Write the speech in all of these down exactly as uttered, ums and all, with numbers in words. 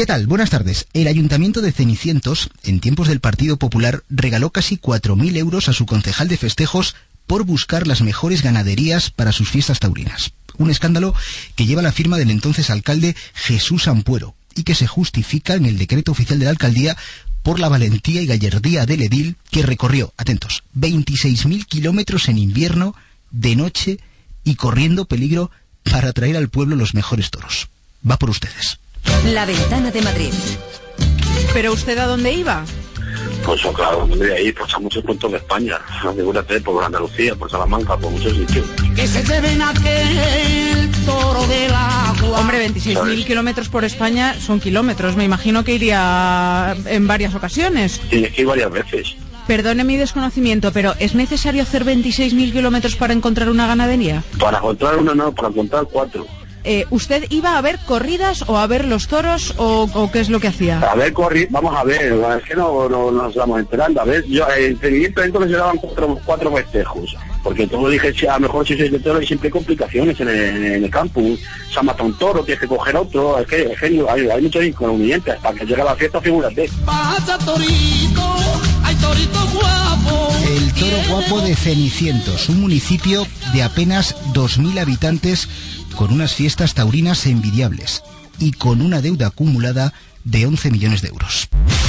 ¿Qué tal? Buenas tardes. El Ayuntamiento de Cenicientos, en tiempos del Partido Popular, regaló casi cuatro mil euros a su concejal de festejos por buscar las mejores ganaderías para sus fiestas taurinas. Un escándalo que lleva la firma del entonces alcalde Jesús Ampuero y que se justifica en el decreto oficial de la alcaldía por la valentía y gallardía del edil que recorrió, atentos, veintiséis mil kilómetros en invierno, de noche y corriendo peligro para traer al pueblo los mejores toros. Va por ustedes. La Ventana de Madrid. ¿Pero usted a dónde iba? Pues claro, me voy a ir pues, a muchos puntos de España. Figúrate, por Andalucía, por Salamanca, por muchos sitios. Que se lleven aquel toro del agua. Hombre, veintiséis mil kilómetros por España son kilómetros. Me imagino que iría en varias ocasiones. Tienes que ir varias veces. Perdone mi desconocimiento, pero ¿es necesario hacer veintiséis mil kilómetros para encontrar una ganadería? Para encontrar una no, para encontrar cuatro. Eh, ¿Usted iba a ver corridas o a ver los toros o, o qué es lo que hacía? A ver, corri vamos a ver, es que no, no, no nos estamos enterando. A ver, yo en seguimiento entonces se daban cuatro, cuatro festejos. Porque como dije, a lo mejor si sois de toro hay siempre complicaciones en el, en el campo. Se ha matado un toro, tienes que coger otro. Es que, es que hay, hay muchos inconvenientes. Para que llegue a la fiesta, figúrate. Pasa torito, hay torito guapo. El Toro Guapo de Cenicientos, un municipio de apenas dos mil habitantes con unas fiestas taurinas envidiables y con una deuda acumulada de once millones de euros.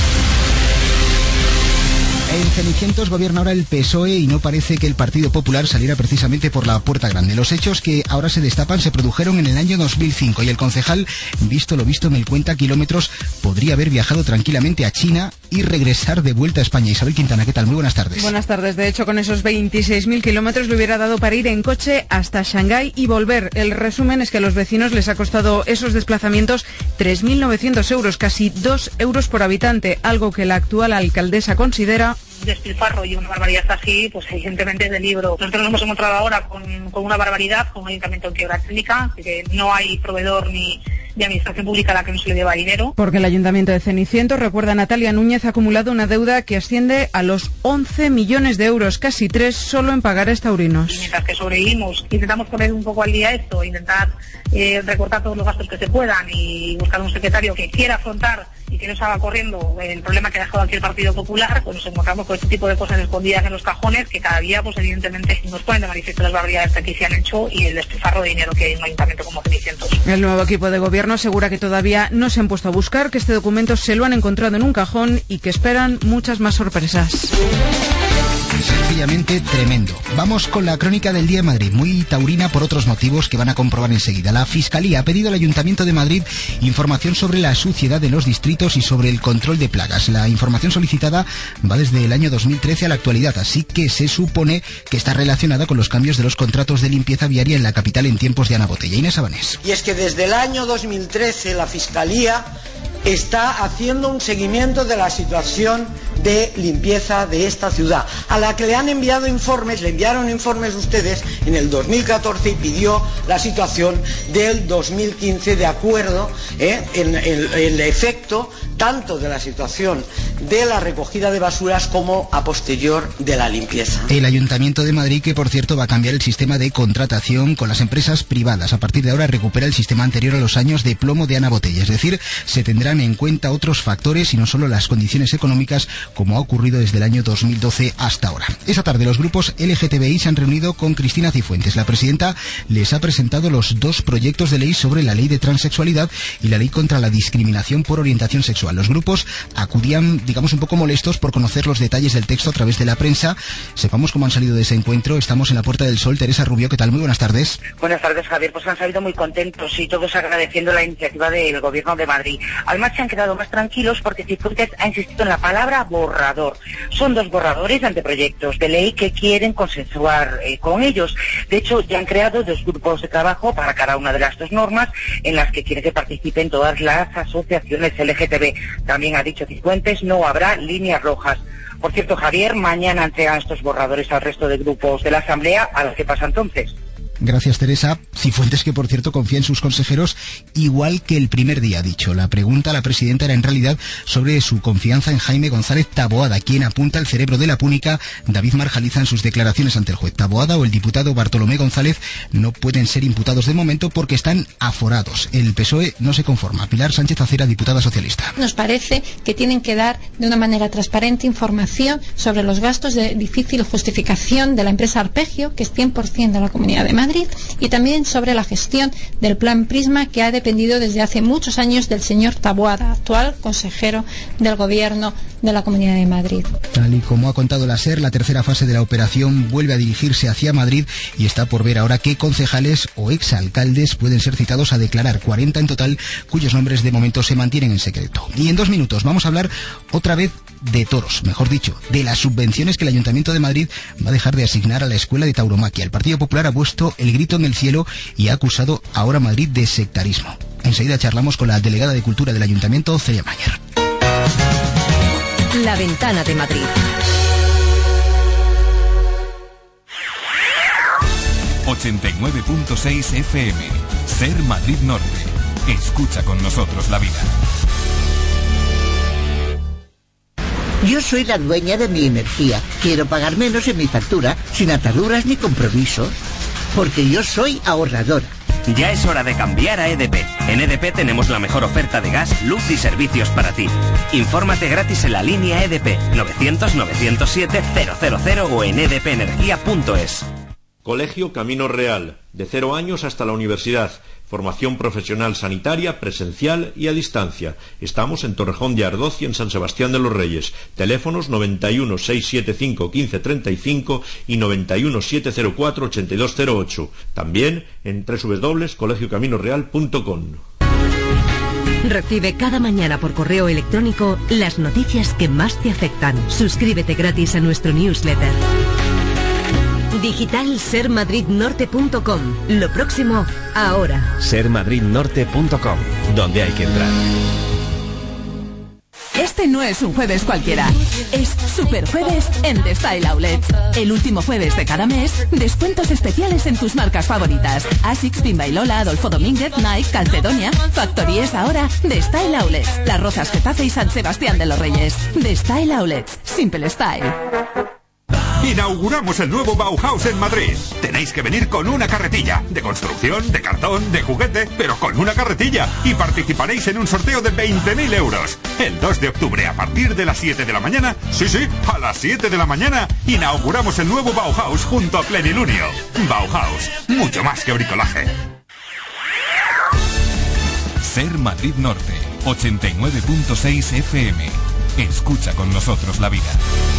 En Cenicientos gobierna ahora el P S O E y no parece que el Partido Popular saliera precisamente por la puerta grande. Los hechos que ahora se destapan se produjeron en el año dos mil cinco y el concejal, visto lo visto en el cuenta kilómetros, podría haber viajado tranquilamente a China y regresar de vuelta a España. Isabel Quintana, ¿qué tal? Muy buenas tardes. Buenas tardes. De hecho, con esos veintiséis mil kilómetros le hubiera dado para ir en coche hasta Shanghái y volver. El resumen es que a los vecinos les ha costado esos desplazamientos tres mil novecientos euros, casi dos euros por habitante, algo que la actual alcaldesa considera despilfarro y una barbaridad así, pues evidentemente es de libro. Nosotros nos hemos encontrado ahora con, con una barbaridad, con un ayuntamiento en quiebra técnica, que no hay proveedor ni de administración pública a la que no se le deba dinero. Porque el ayuntamiento de Cenicientos, recuerda Natalia Núñez, ha acumulado una deuda que asciende a los once millones de euros, casi tres solo en pagares taurinos. Y mientras que sobrevivimos, intentamos poner un poco al día esto, intentar eh, recortar todos los gastos que se puedan y buscar un secretario que quiera afrontar y que no salga corriendo el problema que ha dejado aquí el Partido Popular, pues nos encontramos con este tipo de cosas escondidas en los cajones que cada día, pues evidentemente, nos ponen de manifiesto las barbaridades que aquí se han hecho y el despilfarro de dinero que hay en un ayuntamiento como Cenicientos. El nuevo equipo de gobierno asegura que todavía no se han puesto a buscar, que este documento se lo han encontrado en un cajón y que esperan muchas más sorpresas. Sencillamente tremendo. Vamos con la crónica del día de Madrid, muy taurina por otros motivos que van a comprobar enseguida. La Fiscalía ha pedido al Ayuntamiento de Madrid información sobre la suciedad de los distritos y sobre el control de plagas. La información solicitada va desde el año dos mil trece a la actualidad, así que se supone que está relacionada con los cambios de los contratos de limpieza viaria en la capital en tiempos de Ana Botella. Inés Abanés. Y es que desde el año dos mil trece la Fiscalía está haciendo un seguimiento de la situación de limpieza de esta ciudad, a la que le han enviado informes, le enviaron informes ustedes en el dos mil catorce y pidió la situación del dos mil quince de acuerdo ¿eh? en el, el efecto tanto de la situación de la recogida de basuras como a posterior de la limpieza. El Ayuntamiento de Madrid, que por cierto va a cambiar el sistema de contratación con las empresas privadas. A partir de ahora recupera el sistema anterior a los años de plomo de Ana Botella, es decir, se tendrán en cuenta otros factores y no solo las condiciones económicas, como ha ocurrido desde el año dos mil doce hasta ahora. Esa tarde los grupos L G T B I se han reunido con Cristina Cifuentes. La presidenta les ha presentado los dos proyectos de ley sobre la ley de transexualidad y la ley contra la discriminación por orientación sexual. Los grupos acudían, digamos, un poco molestos por conocer los detalles del texto a través de la prensa. Sepamos cómo han salido de ese encuentro. Estamos en la Puerta del Sol. Teresa Rubio, ¿qué tal? Muy buenas tardes. Buenas tardes, Javier. Pues han salido muy contentos y todos agradeciendo la iniciativa del Gobierno de Madrid. Además, se han quedado más tranquilos porque Cifuentes ha insistido en la palabra borrador. Son dos borradores de anteproyectos de ley que quieren consensuar eh, con ellos. De hecho, ya han creado dos grupos de trabajo para cada una de las dos normas en las que quieren que participen todas las asociaciones L G T B. También ha dicho Cifuentes, no habrá líneas rojas. Por cierto, Javier, mañana entregan estos borradores al resto de grupos de la Asamblea. ¿A ver qué pasa entonces? Gracias, Teresa. Cifuentes, que por cierto confía en sus consejeros igual que el primer día, ha dicho. La pregunta a la presidenta era en realidad sobre su confianza en Jaime González Taboada, quien apunta el cerebro de la púnica David Marjaliza en sus declaraciones ante el juez. Taboada o el diputado Bartolomé González no pueden ser imputados de momento porque están aforados. El P S O E no se conforma. Pilar Sánchez Acera, diputada socialista. Nos parece que tienen que dar de una manera transparente información sobre los gastos de difícil justificación de la empresa Arpegio, que es cien por ciento de la Comunidad de Madrid, y también sobre la gestión del plan Prisma, que ha dependido desde hace muchos años del señor Taboada, actual consejero del Gobierno de la Comunidad de Madrid. Tal y como ha contado la SER, la tercera fase de la operación vuelve a dirigirse hacia Madrid y está por ver ahora qué concejales o exalcaldes pueden ser citados a declarar, cuarenta en total, cuyos nombres de momento se mantienen en secreto. Y en dos minutos vamos a hablar otra vez de toros, mejor dicho, de las subvenciones que el Ayuntamiento de Madrid va a dejar de asignar a la Escuela de Tauromaquia. El Partido Popular ha puesto el grito en el cielo y ha acusado ahora a Madrid de sectarismo. Enseguida charlamos con la delegada de Cultura del Ayuntamiento, Celia Mayer. La Ventana de Madrid. ochenta y nueve punto seis F M. Ser Madrid Norte. Escucha con nosotros la vida. Yo soy la dueña de mi energía. Quiero pagar menos en mi factura, sin ataduras ni compromisos, porque yo soy ahorradora. Ya es hora de cambiar a E D P. En E D P tenemos la mejor oferta de gas, luz y servicios para ti. Infórmate gratis en la línea E D P novecientos novecientos siete cero cero cero o en e d p energía punto es. Colegio Camino Real, de cero años hasta la universidad. Formación profesional sanitaria, presencial y a distancia. Estamos en Torrejón de Ardoz y en San Sebastián de los Reyes. Teléfonos noventa y uno, seiscientos setenta y cinco, quince treinta y cinco y noventa y uno, setecientos cuatro, ochenta y dos cero ocho. También en doble u doble u doble u punto colegio camino real punto com. Recibe cada mañana por correo electrónico las noticias que más te afectan. Suscríbete gratis a nuestro newsletter. Digital ser madrid norte punto com. Lo próximo, ahora. ser madrid norte punto com, donde hay que entrar. Este no es un jueves cualquiera, es Super Jueves en The Style Outlet. El último jueves de cada mes, descuentos especiales en tus marcas favoritas. Asics, Pimba y Lola, Adolfo Domínguez, Nike, Calcedonia. Factorías ahora, The Style Outlet. Las Rozas, Getafe y San Sebastián de los Reyes. The Style Outlet, Simple Style. Inauguramos el nuevo Bauhaus en Madrid. Tenéis que venir con una carretilla, de construcción, de cartón, de juguete, pero con una carretilla, y participaréis en un sorteo de veinte mil euros. El dos de octubre, a partir de las siete de la mañana, sí, sí, a las siete de la mañana, inauguramos el nuevo Bauhaus junto a Plenilunio. Bauhaus, mucho más que bricolaje. Ser Madrid Norte, ochenta y nueve punto seis F M. Escucha con nosotros la vida.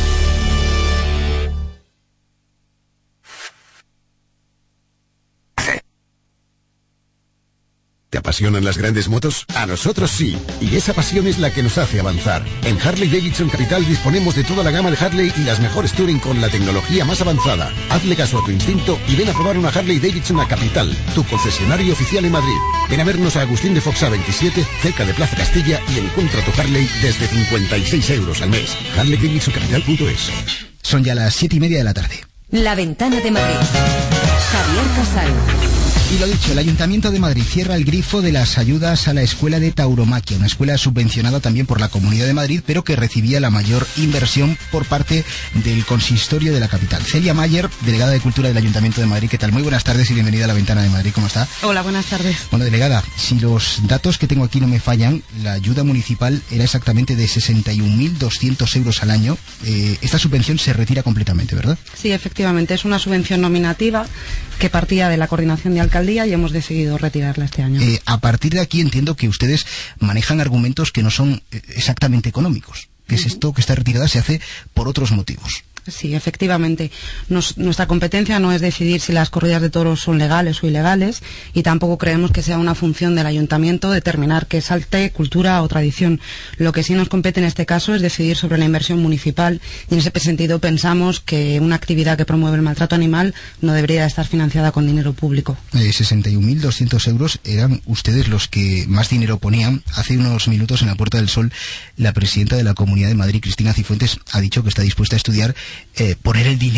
¿Te apasionan las grandes motos? A nosotros sí, y esa pasión es la que nos hace avanzar. En Harley Davidson Capital disponemos de toda la gama de Harley y las mejores Touring con la tecnología más avanzada. Hazle caso a tu instinto y ven a probar una Harley Davidson a Capital, tu concesionario oficial en Madrid. Ven a vernos a Agustín de Foxá veintisiete, cerca de Plaza Castilla, y encuentra tu Harley desde cincuenta y seis euros al mes. harley davidson capital punto es. Son ya las siete y media de la tarde. La Ventana de Madrid. Javier Casal. Y lo dicho, el Ayuntamiento de Madrid cierra el grifo de las ayudas a la Escuela de Tauromaquia, una escuela subvencionada también por la Comunidad de Madrid, pero que recibía la mayor inversión por parte del consistorio de la capital. Celia Mayer, delegada de Cultura del Ayuntamiento de Madrid, ¿qué tal? Muy buenas tardes y bienvenida a la Ventana de Madrid, ¿cómo está? Hola, buenas tardes. Bueno, delegada, si los datos que tengo aquí no me fallan, la ayuda municipal era exactamente de sesenta y un mil doscientos euros al año. Eh, esta subvención se retira completamente, ¿verdad? Sí, efectivamente, es una subvención nominativa que partía de la coordinación de alcaldía y hemos decidido retirarla este año. Eh, a partir de aquí entiendo que ustedes manejan argumentos que no son exactamente económicos, que uh-huh. es esto que está retirada se hace por otros motivos. Sí, efectivamente. Nos, nuestra competencia no es decidir si las corridas de toros son legales o ilegales y tampoco creemos que sea una función del ayuntamiento determinar que es arte, cultura o tradición. Lo que sí nos compete en este caso es decidir sobre la inversión municipal y en ese sentido pensamos que una actividad que promueve el maltrato animal no debería estar financiada con dinero público. Eh, sesenta y un mil doscientos euros eran ustedes los que más dinero ponían. Hace unos minutos en la Puerta del Sol la presidenta de la Comunidad de Madrid, Cristina Cifuentes, ha dicho que está dispuesta a estudiar Eh, poner el dinero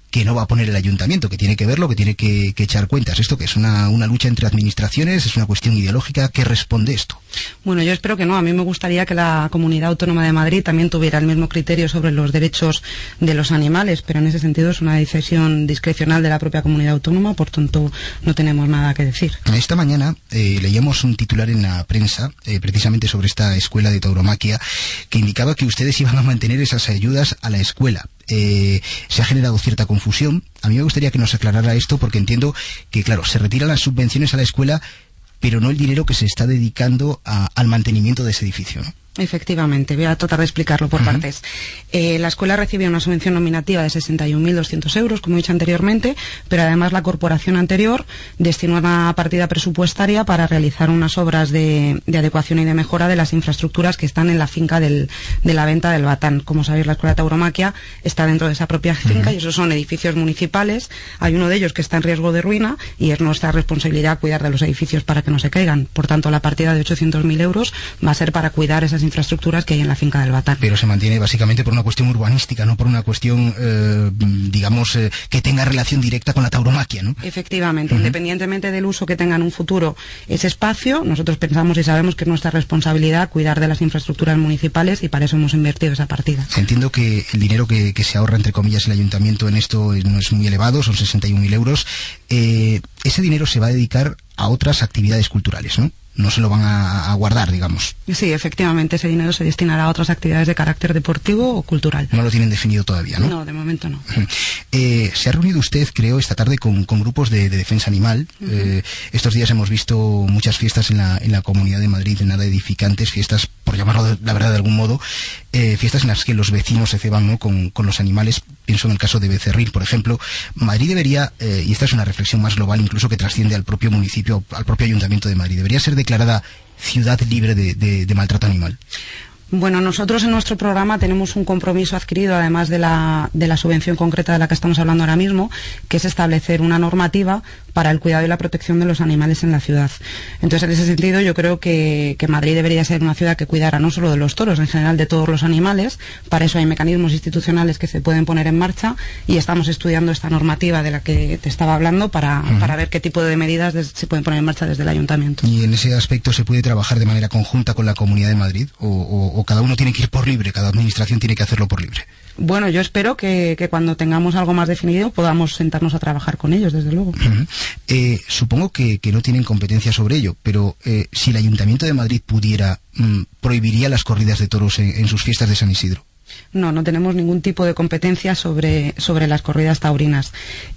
que no va a poner el ayuntamiento, que tiene que verlo, que tiene que, que echar cuentas. ¿Esto que es una, una lucha entre administraciones? ¿Es una cuestión ideológica? ¿Qué responde esto? Bueno, yo espero que no. A mí me gustaría que la Comunidad Autónoma de Madrid también tuviera el mismo criterio sobre los derechos de los animales, pero en ese sentido es una decisión discrecional de la propia Comunidad Autónoma, por tanto no tenemos nada que decir. Esta mañana eh, leíamos un titular en la prensa, eh, precisamente sobre esta escuela de tauromaquia, que indicaba que ustedes iban a mantener esas ayudas a la escuela. Eh, se ha generado cierta confusión. A mí me gustaría que nos aclarara esto, porque entiendo que, claro, se retiran las subvenciones a la escuela, pero no el dinero que se está dedicando a, al mantenimiento de ese edificio, ¿no? Efectivamente, voy a tratar de explicarlo por uh-huh. partes. Eh, la escuela recibe una subvención nominativa de sesenta y un mil doscientos euros, como he dicho anteriormente, pero además la corporación anterior destinó una partida presupuestaria para realizar unas obras de, de adecuación y de mejora de las infraestructuras que están en la finca del, de la venta del Batán. Como sabéis, la escuela de tauromaquia está dentro de esa propia finca uh-huh. y esos son edificios municipales. Hay uno de ellos que está en riesgo de ruina y es nuestra responsabilidad cuidar de los edificios para que no se caigan. Por tanto, la partida de ochocientos mil euros va a ser para cuidar esas infraestructuras que hay en la finca del Batán. Pero se mantiene básicamente por una cuestión urbanística, no por una cuestión, eh, digamos, eh, que tenga relación directa con la tauromaquia, ¿no? Efectivamente, uh-huh. independientemente del uso que tenga en un futuro ese espacio, nosotros pensamos y sabemos que es nuestra responsabilidad cuidar de las infraestructuras municipales y para eso hemos invertido esa partida. Entiendo que el dinero que, que se ahorra, entre comillas, el ayuntamiento en esto no es muy elevado, son sesenta y un mil euros. Eh, ese dinero se va a dedicar a otras actividades culturales, ¿no? No se lo van a, a guardar, digamos. Sí, efectivamente, ese dinero se destinará a otras actividades de carácter deportivo o cultural. No lo tienen definido todavía, ¿no? No, de momento no. Eh, se ha reunido usted, creo, esta tarde con, con grupos de, de defensa animal. Uh-huh. Eh, estos días hemos visto muchas fiestas en la, en la Comunidad de Madrid, nada edificantes, fiestas, por llamarlo de, la verdad de algún modo, eh, fiestas en las que los vecinos se ceban, ¿no?, con, con los animales. Pienso en el caso de Becerril, por ejemplo. Madrid debería, eh, y esta es una reflexión más global, incluso que trasciende al propio municipio, al propio Ayuntamiento de Madrid, debería ser declarada ciudad libre de, de, de maltrato animal. Bueno, nosotros en nuestro programa tenemos un compromiso adquirido, además de la, de la subvención concreta de la que estamos hablando ahora mismo, que es establecer una normativa para el cuidado y la protección de los animales en la ciudad. Entonces, en ese sentido, yo creo que, que Madrid debería ser una ciudad que cuidara no solo de los toros, en general de todos los animales. Para eso hay mecanismos institucionales que se pueden poner en marcha y estamos estudiando esta normativa de la que te estaba hablando para, uh-huh. para ver qué tipo de medidas des, se pueden poner en marcha desde el Ayuntamiento. ¿Y en ese aspecto se puede trabajar de manera conjunta con la Comunidad de Madrid? ¿O, o, o cada uno tiene que ir por libre, cada administración tiene que hacerlo por libre? Bueno, yo espero que, que cuando tengamos algo más definido podamos sentarnos a trabajar con ellos, desde luego. Uh-huh. Eh, supongo que, que no tienen competencia sobre ello, pero eh, si el Ayuntamiento de Madrid pudiera, mm, ¿prohibiría las corridas de toros en, en sus fiestas de San Isidro? No, no tenemos ningún tipo de competencia sobre, sobre las corridas taurinas.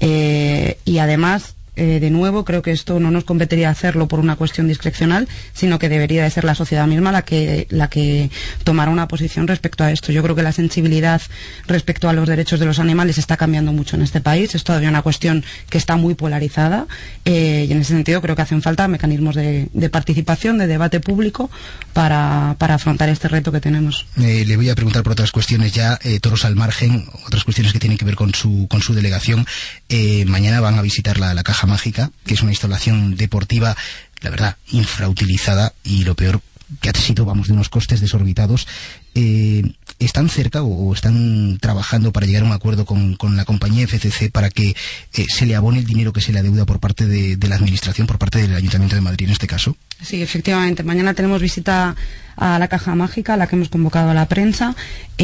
Eh, y además... Eh, de nuevo, creo que esto no nos competiría hacerlo por una cuestión discrecional, sino que debería de ser la sociedad misma la que, la que tomara una posición respecto a esto. Yo creo que la sensibilidad respecto a los derechos de los animales está cambiando mucho en este país. Es todavía una cuestión que está muy polarizada eh, y en ese sentido creo que hacen falta mecanismos de, de participación, de debate público para, para afrontar este reto que tenemos. Eh, le voy a preguntar por otras cuestiones ya, eh, toros al margen, otras cuestiones que tienen que ver con su, con su delegación. Eh, mañana van a visitar la, la Caja Mágica, que es una instalación deportiva, la verdad, infrautilizada y lo peor que ha sido, vamos, de unos costes desorbitados. Eh, ¿Están cerca o, o están trabajando para llegar a un acuerdo con, con la compañía F C C para que eh, se le abone el dinero que se le adeuda por parte de, de la Administración, por parte del Ayuntamiento de Madrid en este caso? Sí, efectivamente. Mañana tenemos visita a la Caja Mágica, a la que hemos convocado a la prensa.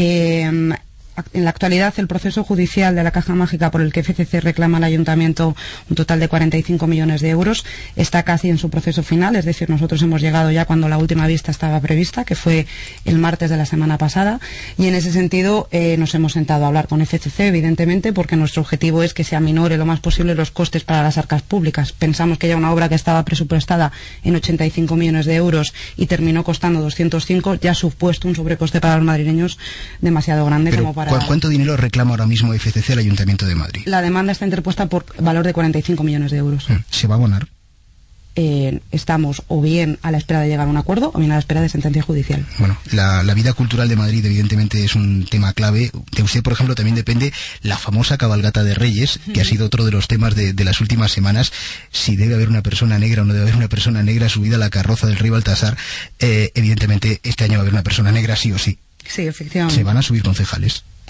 Eh, En la actualidad, el proceso judicial de la Caja Mágica por el que F C C reclama al Ayuntamiento un total de cuarenta y cinco millones de euros está casi en su proceso final, es decir, nosotros hemos llegado ya cuando la última vista estaba prevista, que fue el martes de la semana pasada, y en ese sentido eh, nos hemos sentado a hablar con F C C, evidentemente, porque nuestro objetivo es que se aminore lo más posible los costes para las arcas públicas. Pensamos que ya una obra que estaba presupuestada en ochenta y cinco millones de euros y terminó costando doscientos cinco, ya ha supuesto un sobrecoste para los madrileños demasiado grande. Pero, como para... ¿cuánto dinero reclama ahora mismo F C C al Ayuntamiento de Madrid? La demanda está interpuesta por valor de cuarenta y cinco millones de euros. ¿Se va a abonar? Eh, estamos o bien a la espera de llegar a un acuerdo o bien a la espera de sentencia judicial. Bueno, la, la vida cultural de Madrid evidentemente es un tema clave. De usted, por ejemplo, también depende la famosa cabalgata de Reyes, que ha sido otro de los temas de, de las últimas semanas. Si debe haber una persona negra o no debe haber una persona negra subida a la carroza del rey Baltasar, eh, evidentemente este año va a haber una persona negra sí o sí. Sí, efectivamente. ¿Se van a subir concejales?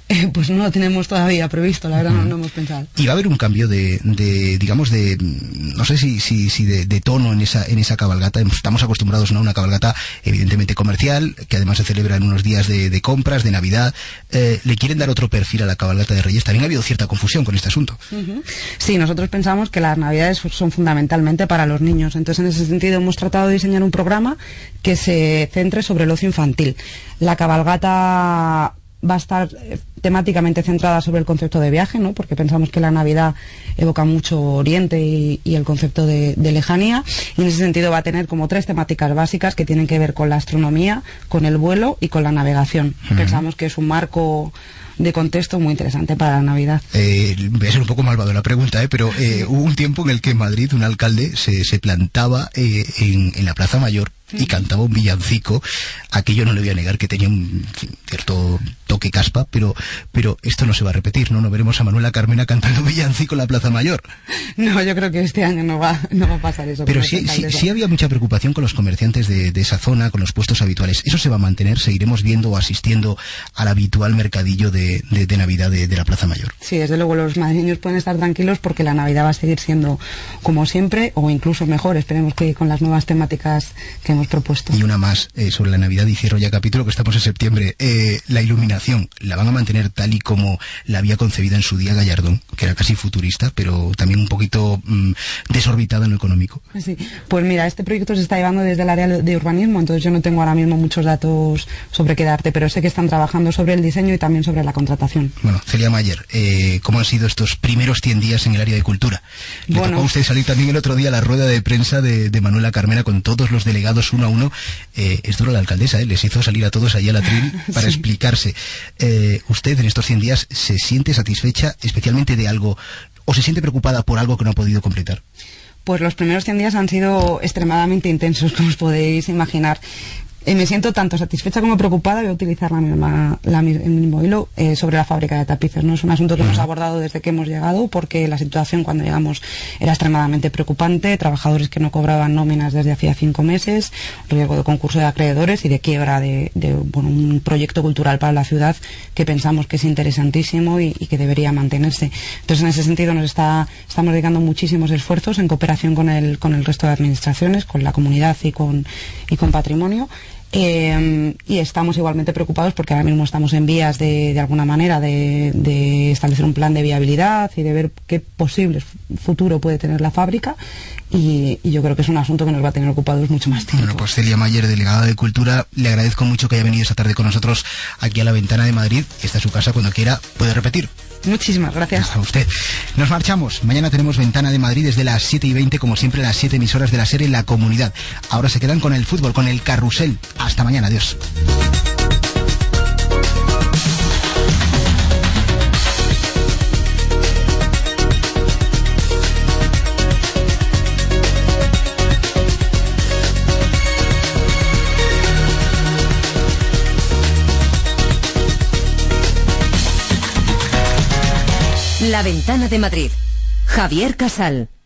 Eh, pues no lo tenemos todavía previsto, la verdad, no, no hemos pensado. Y va a haber un cambio de, de digamos, de, no sé si, si, si de, de tono en esa, en esa cabalgata. Estamos acostumbrados, ¿no?, a una cabalgata evidentemente comercial, que además se celebra en unos días de, de compras, de Navidad. Eh, ¿Le quieren dar otro perfil a la cabalgata de Reyes? También ha habido cierta confusión con este asunto. Uh-huh. Sí, nosotros pensamos que las Navidades son fundamentalmente para los niños. Entonces, en ese sentido, hemos tratado de diseñar un programa que se centre sobre el ocio infantil. La cabalgata va a estar eh, temáticamente centrada sobre el concepto de viaje, ¿no?, porque pensamos que la Navidad evoca mucho Oriente y, y el concepto de, de lejanía, y en ese sentido va a tener como tres temáticas básicas que tienen que ver con la astronomía, con el vuelo y con la navegación. Uh-huh. Pensamos que es un marco de contexto muy interesante para la Navidad. Eh, voy a ser un poco malvado la pregunta, ¿eh? pero eh, hubo un tiempo en el que en Madrid un alcalde se, se plantaba eh, en, en la Plaza Mayor y cantaba un villancico. Aquello no le voy a negar que tenía un cierto toque caspa, pero pero esto no se va a repetir, ¿no? No veremos a Manuela Carmena cantando un villancico en la Plaza Mayor. No, yo creo que este año no va, no va a pasar eso. Pero sí, sí, sí había mucha preocupación con los comerciantes de, de esa zona, con los puestos habituales. ¿Eso se va a mantener? ¿Seguiremos viendo o asistiendo al habitual mercadillo de, de, de Navidad de, de la Plaza Mayor? Sí, desde luego los madrileños pueden estar tranquilos porque la Navidad va a seguir siendo como siempre o incluso mejor. Esperemos que con las nuevas temáticas que hemos propuesto. Y una más eh, sobre la Navidad, y cierro ya capítulo, que estamos en septiembre. Eh, la iluminación, ¿la van a mantener tal y como la había concebida en su día Gallardón, que era casi futurista, pero también un poquito mmm, desorbitada en lo económico? Sí, pues mira, este proyecto se está llevando desde el área de urbanismo, entonces yo no tengo ahora mismo muchos datos sobre qué darte, pero sé que están trabajando sobre el diseño y también sobre la contratación. Bueno, Celia Mayer, eh, ¿cómo han sido estos primeros cien días en el área de cultura? Le bueno, tocó a usted salir también el otro día a la rueda de prensa de, de Manuela Carmena con todos los delegados uno a uno. Eh, es duro la alcaldesa, ¿eh? Les hizo salir a todos allí al atril para sí. explicarse. Eh, ¿Usted en estos cien días se siente satisfecha especialmente de algo o se siente preocupada por algo que no ha podido completar? Pues los primeros cien días han sido extremadamente intensos, como os podéis imaginar. Eh, me siento tanto satisfecha como preocupada. Voy a utilizar la misma, la, el mismo hilo eh, sobre la fábrica de tapices. No es un asunto que hemos abordado desde que hemos llegado, porque la situación cuando llegamos era extremadamente preocupante. Trabajadores que no cobraban nóminas desde hacía cinco meses, riesgo de concurso de acreedores y de quiebra de, de bueno, un proyecto cultural para la ciudad que pensamos que es interesantísimo y, y que debería mantenerse. Entonces, en ese sentido, nos está, estamos dedicando muchísimos esfuerzos en cooperación con el, con el resto de administraciones, con la comunidad y con, y con patrimonio. Eh, y estamos igualmente preocupados porque ahora mismo estamos en vías de, de alguna manera de, de establecer un plan de viabilidad y de ver qué posible futuro puede tener la fábrica, y, y yo creo que es un asunto que nos va a tener ocupados mucho más tiempo. Bueno, pues Celia Mayer, delegada de Cultura, le agradezco mucho que haya venido esta tarde con nosotros aquí a La Ventana de Madrid. Esta es su casa, cuando quiera puede repetir. Muchísimas gracias. A usted. Nos marchamos. Mañana tenemos Ventana de Madrid desde las siete y veinte, como siempre, las siete emisoras de la serie La Comunidad. Ahora se quedan con el fútbol, con el carrusel. Hasta mañana. Adiós. La Ventana de Madrid. Javier Casal.